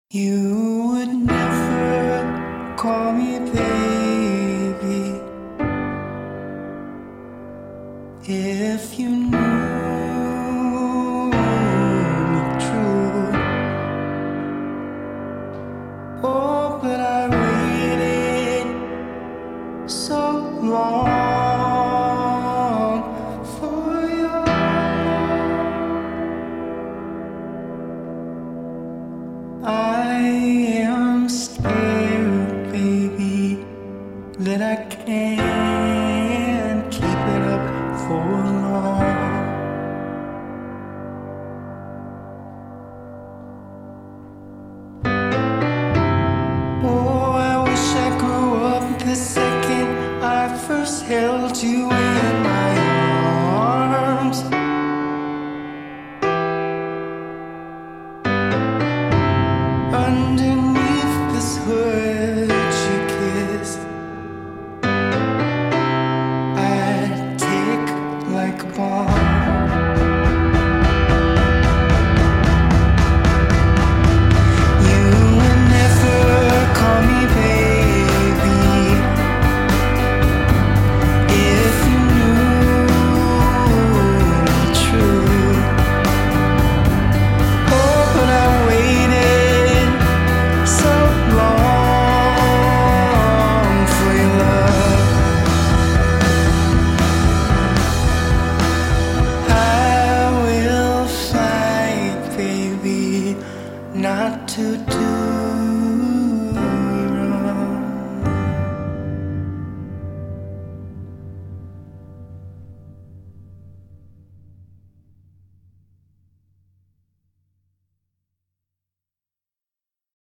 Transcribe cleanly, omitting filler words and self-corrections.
You would never call me baby if you knew me true. Oh, but I waited so long for you. I am scared, baby, that I can't keep it up for long. Oh, I wish I grew up the second I first held you in my arms. Underneath this hood you kissed, I'd tick like a bomb. You would never call me baby if you knew me true. Oh, but I waited so long for your love. I will fight, baby, not to do